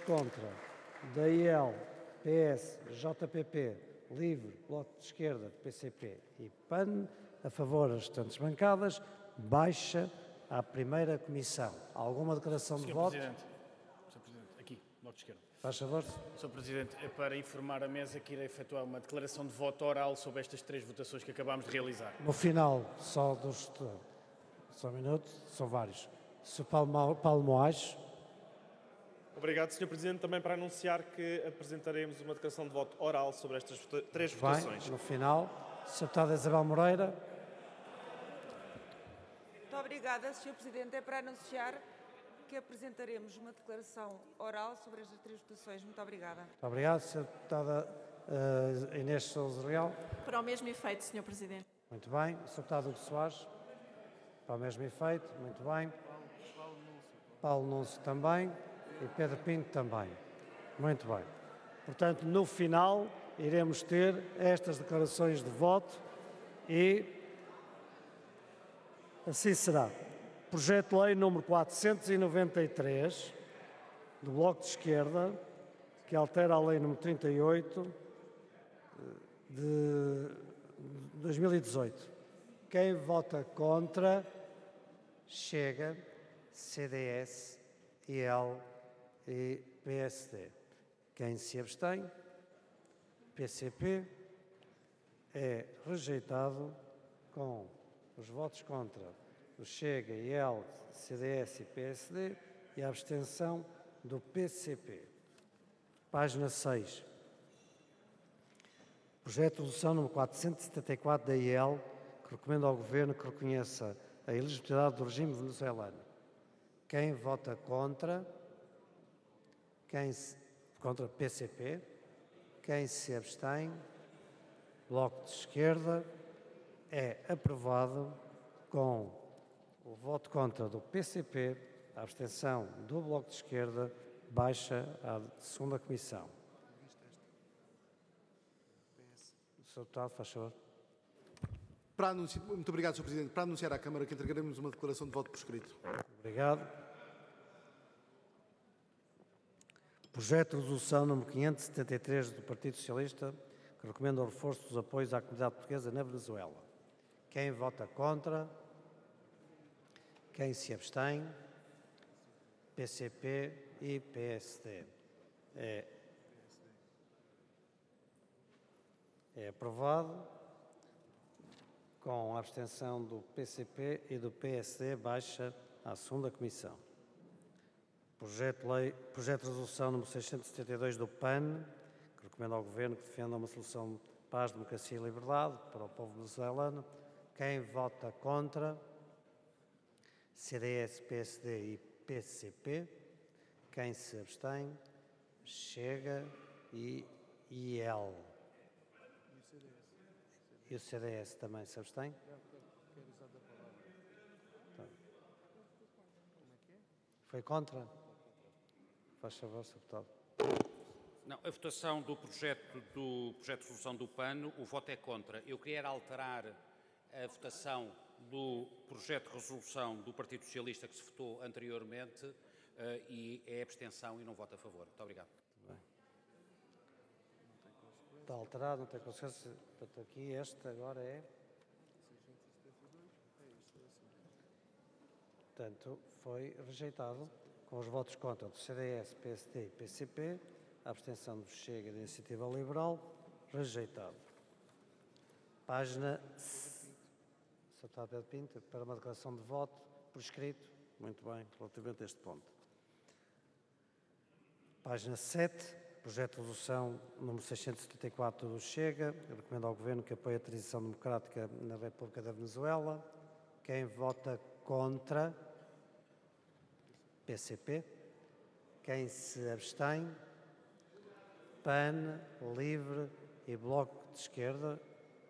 contra da IEL, PS, JPP, LIVRE, Bloco de Esquerda, PCP e PAN, a favor das restantes bancadas, baixa à primeira comissão. Alguma declaração de voto? Sr. Presidente, aqui, Bloco de Esquerda. Faz favor. Sr. Presidente, é para informar a mesa que irei efetuar uma declaração de voto oral sobre estas 3 votações que acabámos de realizar. No final, só dos... Só um minuto, são vários. Sr. Paulo Moaes. Obrigado, Sr. Presidente. Também para anunciar que apresentaremos uma declaração de voto oral sobre estas 3 votações. No final, Sr. Deputada Isabel Moreira. Muito obrigada, Sr. Presidente. É para anunciar que apresentaremos uma declaração oral sobre estas 3 votações. Muito obrigada. Muito obrigado, Sra. Deputada Inês Sousa Real. Para o mesmo efeito, Sr. Presidente. Muito bem. Sr. Deputado Hugo Soares. Para o mesmo efeito. Muito bem. Paulo Núncio também. E Pedro Pinto também. Muito bem. Portanto, no final, iremos ter estas declarações de voto e assim será. Projeto de Lei número 493, do Bloco de Esquerda, que altera a Lei número 38 de 2018. Quem vota contra, Chega, CDS, IEL e PSD. Quem se abstém, PCP, é rejeitado com os votos contra o Chega, IEL, CDS e PSD e a abstenção do PCP. Página 6. Projeto de resolução número 474 da IEL, que recomenda ao Governo que reconheça a elegibilidade do regime venezuelano. Quem vota contra? Contra PCP? Quem se abstém? Bloco de Esquerda. É aprovado com o voto contra do PCP, a abstenção do Bloco de Esquerda, baixa à segunda comissão. O Sr. Deputado, faz favor. Muito obrigado, Sr. Presidente. Para anunciar à Câmara que entregaremos uma declaração de voto por escrito. Obrigado. Projeto de resolução número 573 do Partido Socialista, que recomenda o reforço dos apoios à comunidade portuguesa na Venezuela. Quem vota contra? Quem se abstém? PCP e PSD. É aprovado com a abstenção do PCP e do PSD, baixa à segunda comissão. Projeto de resolução número 672 do PAN, que recomenda ao Governo que defenda uma solução de paz, democracia e liberdade para o povo venezuelano. Quem vota contra? CDS, PSD e PCP. Quem se abstém? Chega e IEL. E o CDS também se abstém? Foi contra? Faz favor, Sr. Deputado. Não, a votação do projeto de resolução do PAN, o voto é contra. Eu queria alterar a votação do projeto de resolução do Partido Socialista que se votou anteriormente e é abstenção e não voto a favor. Muito obrigado. Está alterado, não tem consequência. Portanto, aqui este agora é... Portanto, foi rejeitado com os votos contra do CDS, PSD e PCP, a abstenção do Chega e da Iniciativa Liberal, rejeitado. Página... Sr. Deputado Pedro Pinto, para uma declaração de voto por escrito. Muito bem, relativamente a este ponto. Página 7, projeto de resolução número 674 do Chega, recomenda ao Governo que apoie a transição democrática na República da Venezuela. Quem vota contra? PCP. Quem se abstém? PAN, LIVRE e Bloco de Esquerda.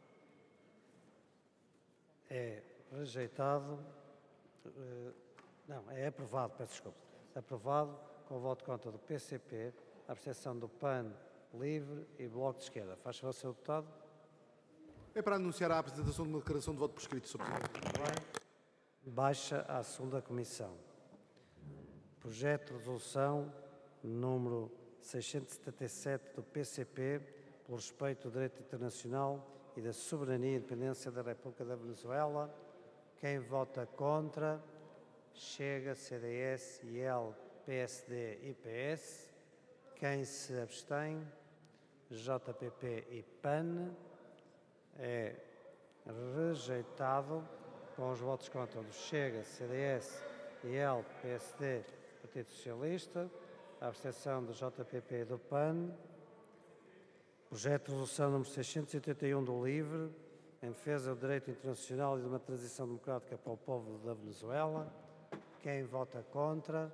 É rejeitado, não, é aprovado, peço desculpa, aprovado com o voto contra do PCP, a abstenção do PAN, LIVRE e Bloco de Esquerda. Faz favor, Sr. Deputado. É para anunciar a apresentação de uma declaração de voto por escrito, Sr. Presidente. Baixa à segunda comissão. Projeto de resolução número 677 do PCP, pelo respeito do direito internacional e da soberania e independência da República da Venezuela. Quem vota contra? Chega, CDS, IEL, PSD e PS. Quem se abstém? JPP e PAN. É rejeitado com os votos contra do Chega, CDS, IEL, PSD, Partido Socialista, a abstenção do JPP e do PAN. Projeto de resolução número 681 do LIVRE, em defesa do direito internacional e de uma transição democrática para o povo da Venezuela. Quem vota contra?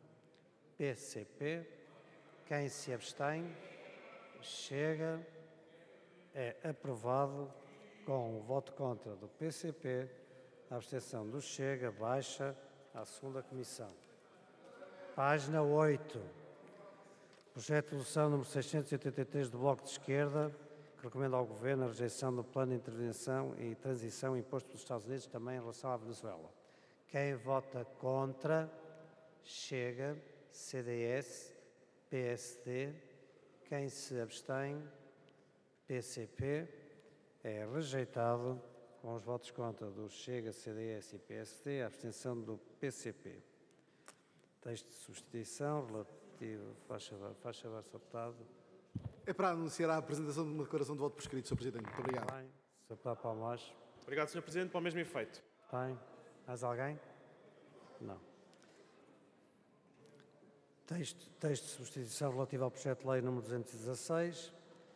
PCP. Quem se abstém? Chega. É aprovado com o voto contra do PCP, a abstenção do Chega, baixa à segunda comissão. Página 8. Projeto de resolução número 683 do Bloco de Esquerda, que recomenda ao Governo a rejeição do Plano de Intervenção e Transição imposto pelos Estados Unidos também em relação à Venezuela. Quem vota contra? Chega, CDS, PSD. Quem se abstém? PCP. É rejeitado com os votos contra do Chega, CDS e PSD, a abstenção do PCP. Texto de substituição relativo, faz favor, Sr. Deputado. É para anunciar a apresentação de uma declaração de voto por escrito, Sr. Presidente. Muito obrigado. Bem, Sr. Deputado Palmares. Obrigado, Sr. Presidente, para o mesmo efeito. Bem, mais alguém? Não. Texto de substituição relativo ao projeto de lei número 216.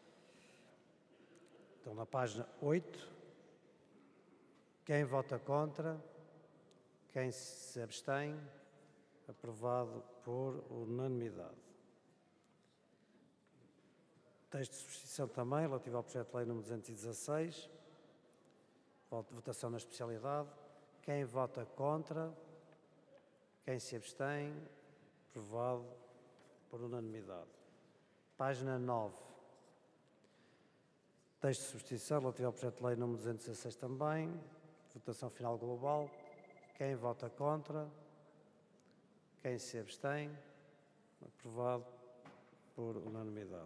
Estão na página 8. Quem vota contra? Quem se abstém? Aprovado por unanimidade. Texto de substituição também relativo ao projeto de lei número 216. Votação na especialidade. Quem vota contra? Quem se abstém? Aprovado por unanimidade. Página 9. Texto de substituição relativo ao projeto de lei número 216 também. Votação final global. Quem vota contra? Quem se abstém? Aprovado por unanimidade.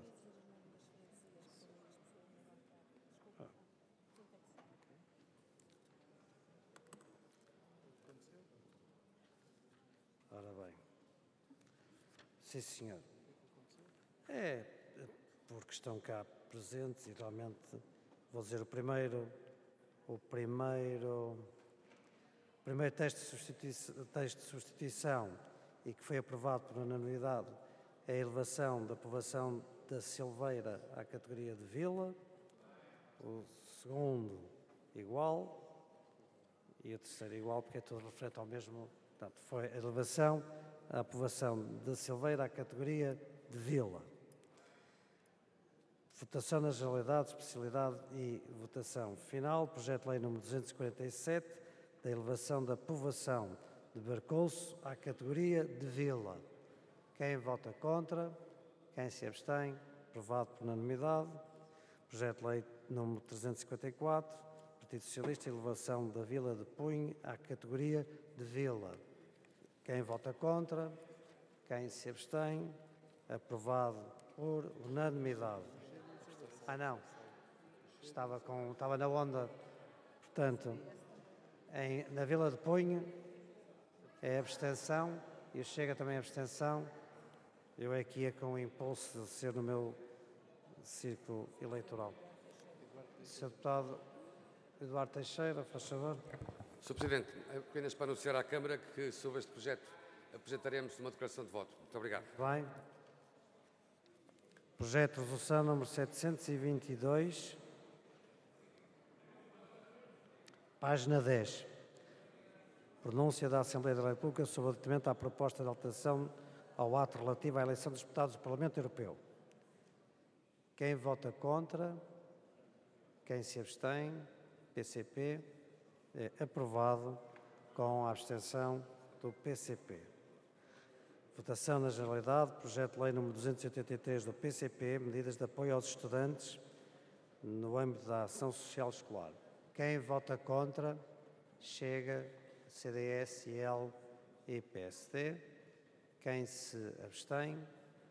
Ora bem. Sim, senhor. É porque estão cá presentes e realmente vou dizer o primeiro texto de substituição e que foi aprovado por unanimidade é a elevação da povoação da Silveira à categoria de vila, o segundo igual e o terceiro igual porque é tudo referente ao mesmo. Portanto, foi a elevação à povoação da Silveira à categoria de vila. Votação na generalidade, especialidade e votação final. Projeto de lei número 247, da elevação da povoação de Barcoço à categoria de vila. Quem vota contra? Quem se abstém? Aprovado por unanimidade. Projeto de lei número 354, Partido Socialista, elevação da Vila de Punho à categoria de vila. Quem vota contra? Quem se abstém? Aprovado por unanimidade. Não. Estava na onda. Portanto, na Vila de Punho é abstenção e o Chega também é abstenção. Eu aqui é com o impulso de ser no meu círculo eleitoral. Sr. Deputado Eduardo Teixeira, faz favor. Sr. Presidente, apenas para anunciar à Câmara que sobre este projeto apresentaremos uma declaração de voto. Muito obrigado. Bem. Projeto de resolução número 722, página 10. Pronúncia da Assembleia da República sobre o aditamento à proposta de alteração ao ato relativo à eleição dos deputados do Parlamento Europeu. Quem vota contra? Quem se abstém? PCP. É aprovado com a abstenção do PCP. Votação na generalidade, projeto de lei número 283 do PCP, medidas de apoio aos estudantes no âmbito da ação social escolar. Quem vota contra? Chega, CDS, IEL e PSD. Quem se abstém?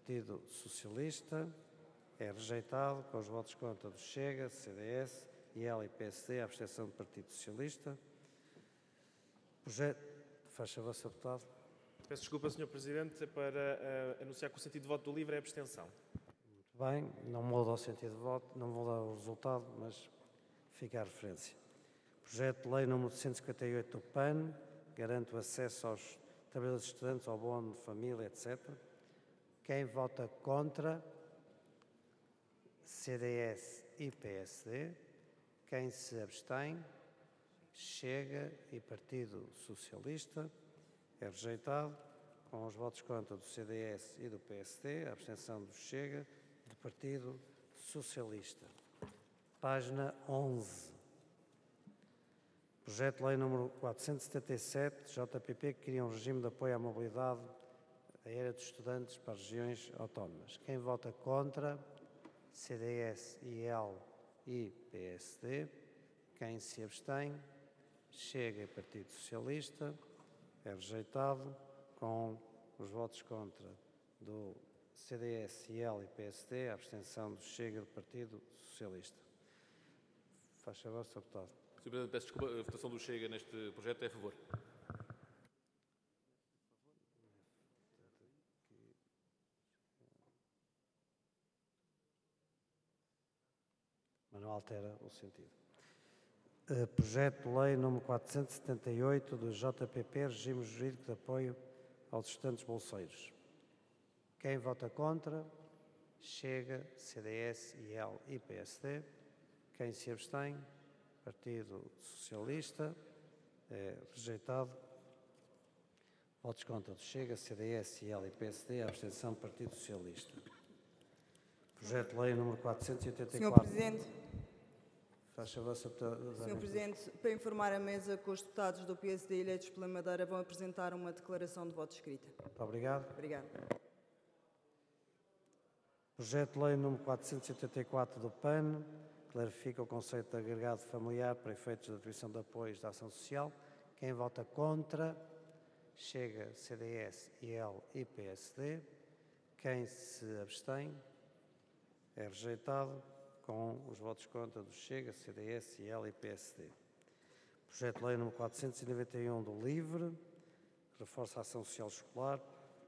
Partido Socialista. É rejeitado com os votos contra do Chega, CDS, IEL e PSD, a abstenção do Partido Socialista. Projeto... Faz favor, Sr. Deputado. Peço desculpa, Sr. Presidente, para anunciar que o sentido de voto do LIVRE é abstenção. Muito bem, não muda o sentido de voto, não muda o resultado, mas fica a referência. Projeto de lei número 158 do PAN, garante o acesso aos trabalhadores e estudantes ao bono de família, etc. Quem vota contra? CDS e PSD. Quem se abstém? Chega e Partido Socialista. É rejeitado com os votos contra do CDS e do PSD, a abstenção do Chega e do Partido Socialista. Página 11. Projeto de lei número 477, JPP, que cria um regime de apoio à mobilidade aérea dos estudantes para as regiões autónomas. Quem vota contra? CDS, IEL e PSD. Quem se abstém? Chega e Partido Socialista. É rejeitado com os votos contra do CDS, IEL e PSD, a abstenção do Chega e do Partido Socialista. Faz favor, Sr. Deputado. Sr. Presidente, peço desculpa, a votação do Chega neste projeto é a favor. Mas não altera o sentido. Projeto de lei número 478 do JPP, Regime Jurídico de Apoio aos Estudantes Bolseiros. Quem vota contra? Chega, CDS, IEL e PSD. Quem se abstém? Partido Socialista. É rejeitado. Votos contra do Chega, CDS, IEL e PSD. A abstenção do Partido Socialista. Projeto de lei número 484. Senhor Presidente. Faz favor, Sr. Senhor Presidente, para informar a mesa que os deputados do PSD eleitos pela Madeira vão apresentar uma declaração de voto escrita. Muito obrigado. Obrigada. Projeto de lei número 484 do PAN, clarifica o conceito de agregado familiar para efeitos de atribuição de apoios da ação social. Quem vota contra? Chega, CDS, IEL e PSD. Quem se abstém? É rejeitado com os votos contra do Chega, CDS, IEL e PSD. Projeto de lei número 491 do LIVRE, que reforça a ação social escolar.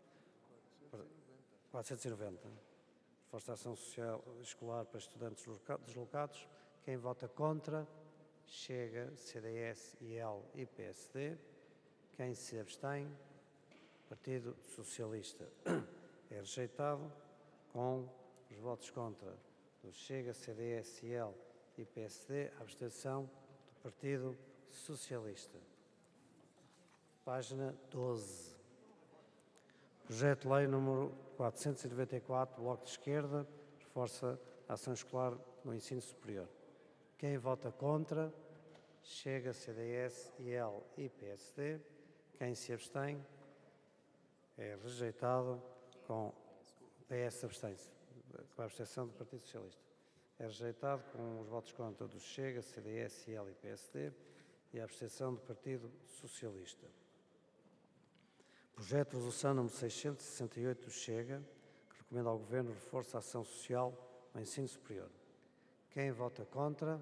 490. Reforça a ação social escolar para estudantes deslocados. Quem vota contra? Chega, CDS, IEL e PSD. Quem se abstém? Partido Socialista. É rejeitado com os votos contra do Chega, CDS, IEL e PSD, a abstenção do Partido Socialista. Página 12. Projeto de lei número 494, Bloco de Esquerda, reforça a ação escolar no ensino superior. Quem vota contra? Chega, CDS, IEL e PSD. Quem se abstém? É rejeitado com PS abstém-se. Com a abstenção do Partido Socialista. É rejeitado com os votos contra do Chega, CDS, IEL e PSD e a abstenção do Partido Socialista. Projeto de resolução número 668 do Chega, que recomenda ao Governo reforço a ação social no ensino superior. Quem vota contra?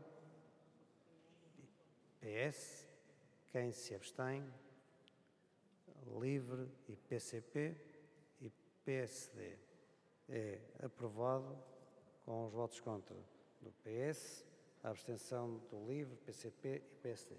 PS. Quem se abstém? LIVRE e PCP e PSD. É aprovado com os votos contra do PS, a abstenção do LIVRE, PCP e PSD.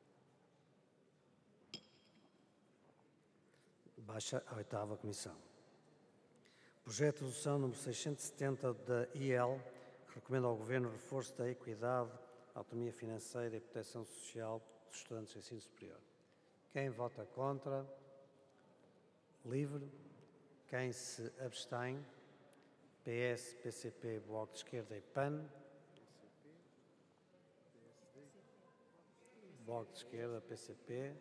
Baixa a 8ª Comissão. Projeto de resolução número 670 da IEL, que recomenda ao Governo reforço da equidade, autonomia financeira e proteção social dos estudantes de ensino superior. Quem vota contra? LIVRE. Quem se abstém? PS, PCP, Bloco de Esquerda e PAN. Bloco de Esquerda, PCP.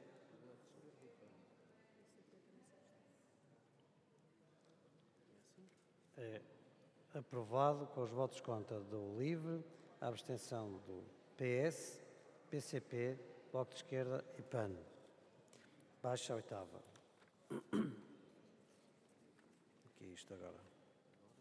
É aprovado com os votos contra do LIVRE, a abstenção do PS, PCP, Bloco de Esquerda e PAN. Baixa a 8ª. Aqui isto agora.